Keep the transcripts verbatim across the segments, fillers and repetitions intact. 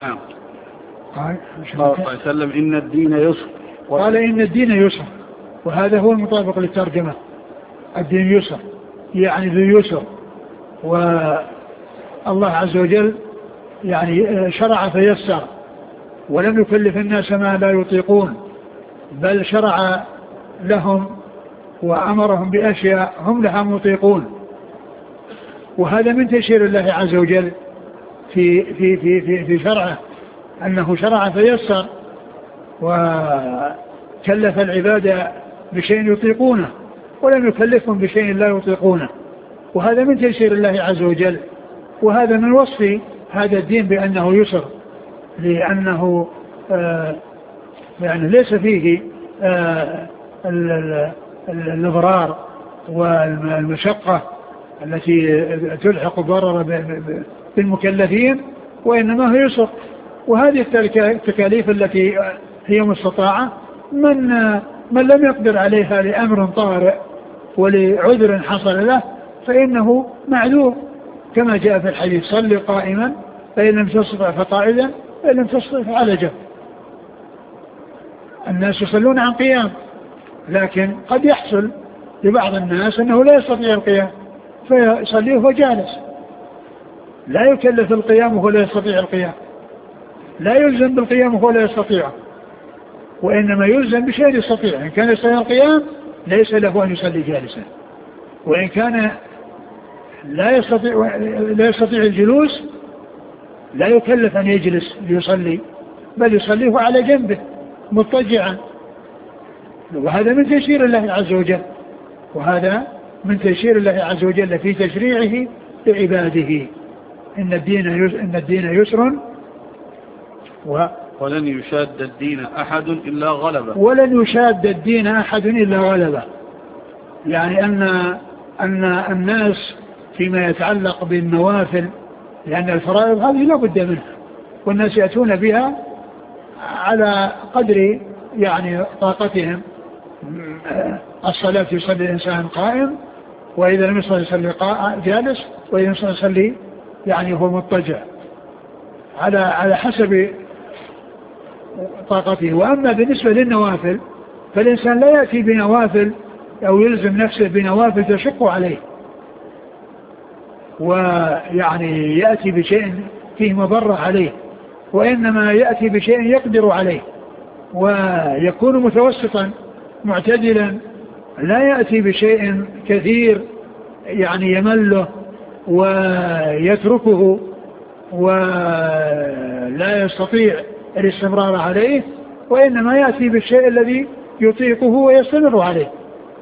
نعم. قال صلى الله عليه وسلم إن الدين يسر. قال إن الدين يسر، وهذا هو المطابق للترجمة. الدين يسر يعني ذو يسر، والله عز وجل يعني شرع فيسر، ولم يكلف الناس ما لا يطيقون، بل شرع لهم وأمرهم بأشياء هم لها مطيقون. وهذا من تيسير الله عز وجل في في في في, في شرعه، أنه شرع فيسر وكلف العباد بشيء يطيقونه ولم يكلفهم بشيء لا يطيقونه، وهذا من تيسير الله عز وجل. وهذا من وصف هذا الدين بأنه يسر، لأنه آه يعني ليس فيه آه الإضرار والمشقة التي تلحق الضرر بالمكلفين، وإنما هو يسر. وهذه التكاليف التي هي مستطاعة، من من لم يقدر عليها لأمر طارئ ولعذر حصل له فإنه معذور، كما جاء في الحديث: صل قائما فإن لم تستطع فقاعدا فإن لم تستطع فعلى جنب. الناس يصلون عن قيام، لكن قد يحصل لبعض الناس أنه لا يستطيع القيام فيصليه وهو جالس، لا يكلف القيام وهو لا يستطيع القيام، لا يلزم بالقيام وهو لا يستطيعه، وإنما يلزم بشيء يستطيع. إن كان يستطيع القيام ليس له أن يصلي جالسا، وإن كان لا يستطيع لا يستطيع الجلوس لا يكلف أن يجلس ليصلي، بل يصليه على جنبه مضطجعا. وهذا من تيسير الله عز وجل، وهذا من تيسير الله عز وجل في تشريعه لعباده. إن الدين إن الدين يسر و ولن يشاد الدين أحد إلا غلبه. ولن يشاد الدين أحد إلا غلبه، يعني أن أن الناس فيما يتعلق بالنوافل، لأن الفرائض هذه لا بد منها، والناس يأتون بها على قدر يعني طاقتهم. الصلاة يصلي الإنسان قائم، وإذا لم يصلي يصلي جالس، وإذا لم يصلي يصلي يعني هو مضطجع، على على حسب طاقته. وأما بالنسبة للنوافل فالإنسان لا يأتي بنوافل أو يلزم نفسه بنوافل تشق عليه، ويعني يأتي بشيء فيه مضرة عليه، وإنما يأتي بشيء يقدر عليه، ويكون متوسطا معتدلا، لا يأتي بشيء كثير يعني يمله ويتركه ولا يستطيع الاستمرار عليه، وإنما يأتي بالشيء الذي يطيقه ويستمر عليه.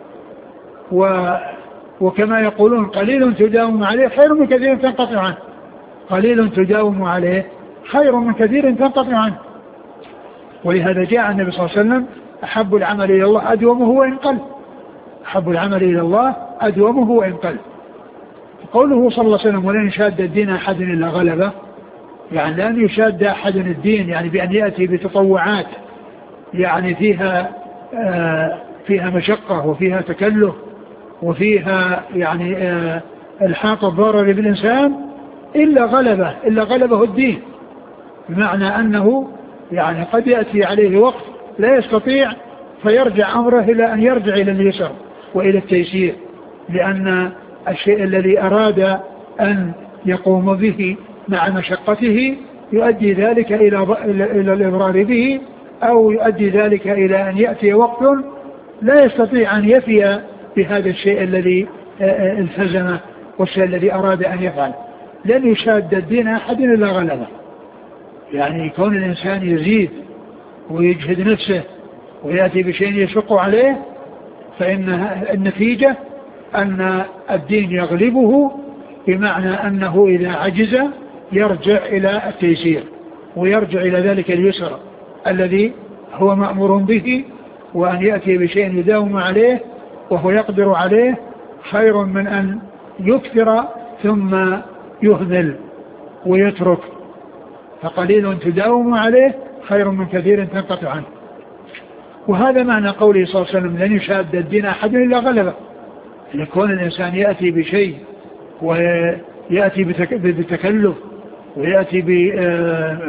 و وكما يقولون: قليل تداوم عليه خير من كثير تنقطع عنه. قليل تداوم عليه خير من كثير تنقطع عنه. ولهذا جاء النبي صلى الله عليه وسلم: أحب العمل إلى الله أدومه وإن قل. أحب العمل إلى الله أدومه وإن قل. قوله صلى الله عليه وسلم: ولن يشاد الدين أحد إلا غلبه، يعني لأن يشاد أحد الدين يعني بأن يأتي بتطوعات يعني فيها آه فيها مشقة وفيها تكلف وفيها يعني آه الحاق الضرر بالإنسان، إلا غلبه إلا غلبه الدين، بمعنى أنه يعني قد يأتي عليه وقت لا يستطيع فيرجع أمره إلى أن يرجع إلى اليسر وإلى التيسير، لأن الشيء الذي أراد أن يقوم به مع مشقته يؤدي ذلك إلى إلى الإضرار به، أو يؤدي ذلك إلى أن يأتي وقت لا يستطيع أن يفي بهذا الشيء الذي التزمه والشيء الذي أراد أن يفعل. لن يشاد الدين أحد إلا غلبه، يعني كون الإنسان يزيد ويجهد نفسه ويأتي بشيء يشق عليه، فإن النتيجة أن الدين يغلبه، بمعنى أنه إذا عجز يرجع إلى التيسير ويرجع إلى ذلك اليسر الذي هو مأمور به، وأن يأتي بشيء يداوم عليه وهو يقدر عليه خير من أن يكثر ثم يهمل ويترك. فقليل تداوم عليه خير من كثير تنقطع عنه. وهذا معنى قوله صلى الله عليه وسلم: لن يشاد الدين أحد إلا غلبه، لكون الإنسان يأتي بشيء ويأتي بتكلف ويأتي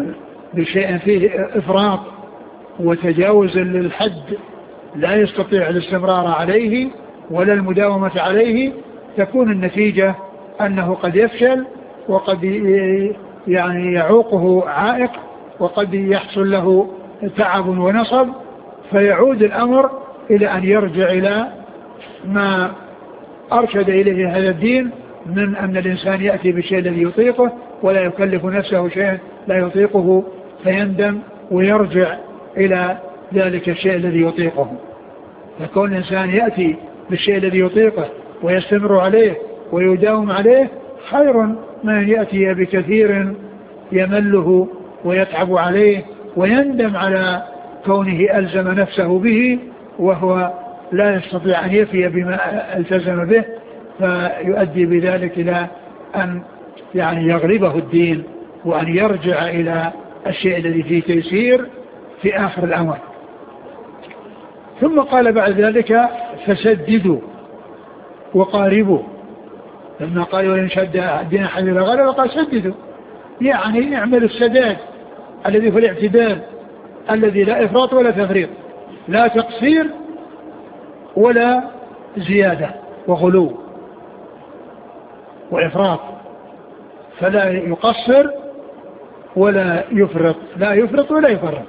بشيء فيه إفراط وتجاوز للحد لا يستطيع الاستمرار عليه ولا المداومة عليه، تكون النتيجة أنه قد يفشل وقد يعني يعوقه عائق وقد يحصل له تعب ونصب، فيعود الأمر إلى أن يرجع إلى ما أرشد إليه هذا الدين من أن الإنسان يأتي بالشيء الذي يطيقه ولا يكلف نفسه شيء لا يطيقه فيندم ويرجع إلى ذلك الشيء الذي يطيقه. فكون الإنسان يأتي بالشيء الذي يطيقه ويستمر عليه ويداوم عليه خير من أن يأتي بكثير يمله ويتعب عليه ويندم على كونه ألزم نفسه به وهو لا يستطيع أن يفي بما التزم به، فيؤدي بذلك إلى أن يعني يغلبه الدين وأن يرجع إلى الشيء الذي فيه تيسير في آخر الأمر. ثم قال بعد ذلك فسددوا وقاربوا، لما قال وإن شد الدين أحد إلى غلبة قال سددوا، يعني اعمل السداد الذي في الاعتدال الذي لا إفراط ولا تفريط، لا تقصير ولا زيادة وغلو وإفراط، فلا يقصر ولا يفرط، لا يفرط ولا يفرط.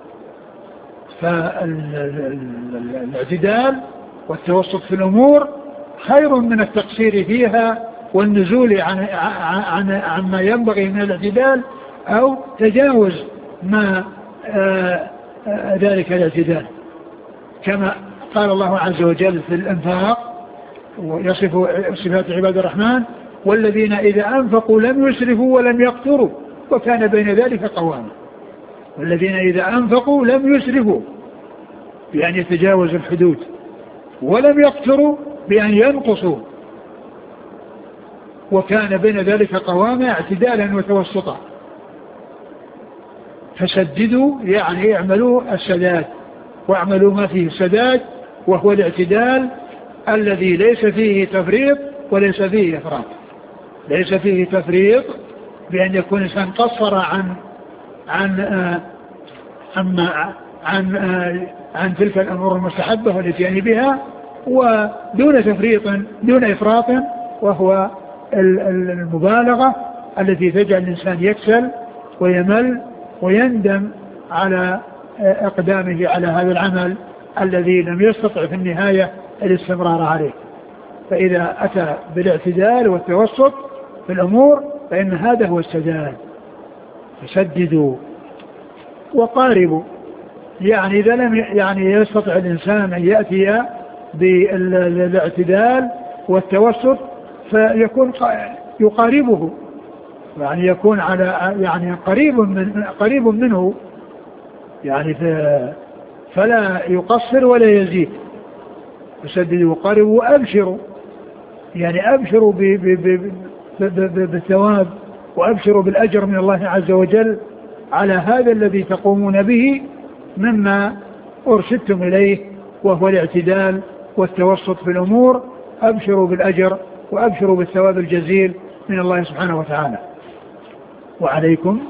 فالاعتدال والتوسط في الأمور خير من التقصير فيها والنزول عن عن عما ينبغي من الاعتدال أو تجاوز ما آآ آآ ذلك الاعتدال، كما قال الله عز وجل في الإنفاق ويصف صفات عباد الرحمن والذين إذا أنفقوا لم يسرفوا ولم يقتروا وكان بين ذلك قواما. والذين إذا أنفقوا لم يسرفوا بأن يتجاوز الحدود ولم يقتروا بأن ينقصوا وكان بين ذلك قواما اعتدالا وتوسطا. فسددوا يعني اعملوا السداد واعملوا ما فيه السداد وهو الاعتدال الذي ليس فيه تفريط وليس فيه إفراط، ليس فيه تفريط بأن يكون إنسان قصر عن عن آه عن عن, آه عن تلك الأمور المستحبة والاتيان بها، ودون تفريط دون إفراط وهو المبالغة التي تجعل الإنسان يكسل ويمل ويندم على إقدامه على هذا العمل الذي لم يستطع في النهاية الاستمرار عليه. فإذا أتى بالاعتدال والتوسط في الأمور فإن هذا هو السداد. فسددوا وقاربوا، يعني إذا لم يعني يستطع الإنسان أن يأتي بالاعتدال والتوسط فيكون يقاربه، يعني يكون على يعني قريب من قريب منه، يعني فلا يقصر ولا يزيد. فسددوا وقاربوا وأبشروا، يعني أبشروا بالثواب وأبشروا بالأجر من الله عز وجل على هذا الذي تقومون به مما أرشدتم إليه وهو الاعتدال والتوسط في الأمور. أبشروا بالأجر وأبشروا بالثواب الجزيل من الله سبحانه وتعالى. وعليكم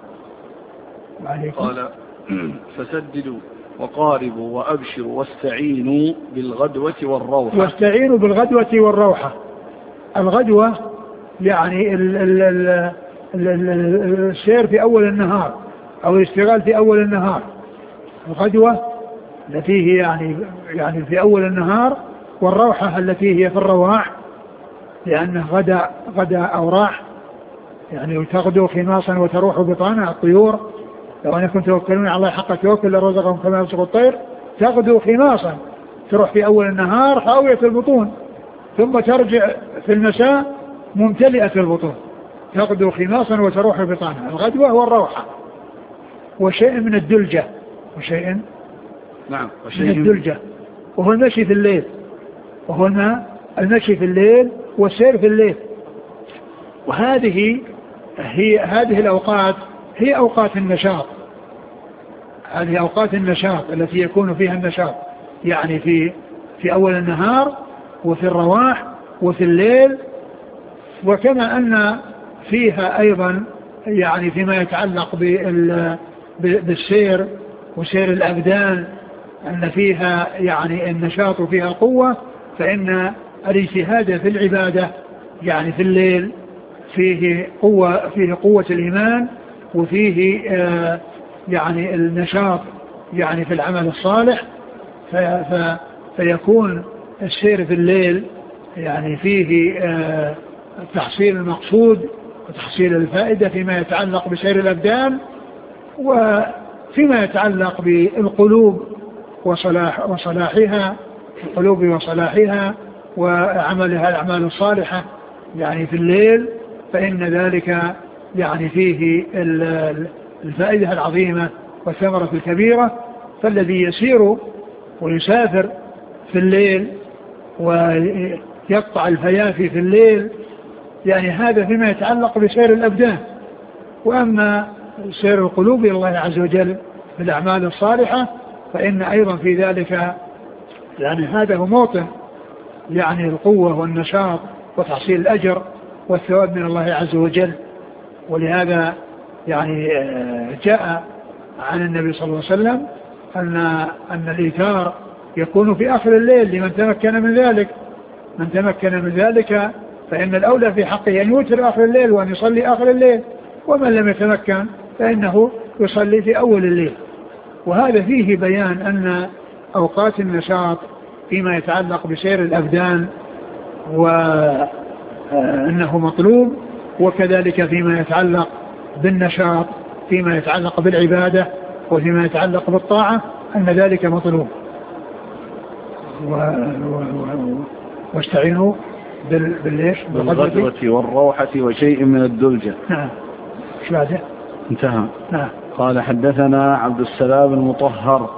وعليكم قال فسددوا وقاربوا وأبشروا واستعينوا بالغدوة والروحة. واستعينوا بالغدوة والروحة. الغدوة يعني ال ال ال ال السير في أول النهار أو الاشتغال في أول النهار. الغدوة التي هي يعني يعني في أول النهار، والروحة التي هي في الرواح، لأنه غدا غدا أو راح، يعني تغدو خماصا وتروح بطانا الطيور. لو أنكم توكلون على الله حق توكل لرزقكم كما يرزق الطير. تغدو خماصا تروح في أول النهار خاوية البطون ثم ترجع في المساء ممتلئة البطون. تغدو خماصا وتروح بطانا. الغدوة والروحة وشيء من الدلجة وشيء نعم وشيء من الدلجة وهو المشي في الليل، وهو المشي في الليل والسير في الليل. وهذه هي هذه الأوقات هي أوقات النشاط، هذه أوقات النشاط التي يكون فيها النشاط، يعني في في أول النهار وفي الرواح وفي الليل. وكما أن فيها أيضا يعني فيما يتعلق بالسير وسير الأبدان أن فيها يعني النشاط وفيها قوة، فإن الاجتهاد في العبادة يعني في الليل فيه قوة، فيه قوة الإيمان، وفيه آه يعني النشاط يعني في العمل الصالح، فيكون السير في الليل يعني فيه آه تحصيل المقصود وتحصيل الفائدة فيما يتعلق بسير الأبدان، وفيما يتعلق بالقلوب وصلاح وصلاحها القلوب وصلاحها وعملها الأعمال الصالحة يعني في الليل، فإن ذلك يعني فيه الفائدة العظيمة والثمرة الكبيرة. فالذي يسير ويسافر في الليل ويقطع الفيافي في الليل يعني هذا فيما يتعلق بسير الأبدان. وأما سير القلوب إلى الله عز وجل بالأعمال الصالحة فإن أيضا في ذلك يعني هذا هو موطن يعني القوة والنشاط وتحصيل الأجر والثواب من الله عز وجل. ولهذا يعني جاء عن النبي صلى الله عليه وسلم أن أن الإيثار يكون في آخر الليل لمن تمكن من ذلك. من تمكن من ذلك فإن الأولى في حقه أن يوتر آخر الليل وأن يصلي آخر الليل، ومن لم يتمكن فإنه يصلي في أول الليل. وهذا فيه بيان أن أوقات النشاط فيما يتعلق بسير الأبدان وأنه مطلوب، وكذلك فيما يتعلق بالنشاط فيما يتعلق بالعبادة وفيما يتعلق بالطاعة أن ذلك مطلوب. و... و... و... واستعينوا بال... بالليش بالغدوة والروحة وشيء من الدلجة. نعم. ايش بعده؟ انتهى. نعم. قال حدثنا عبد السلام المطهر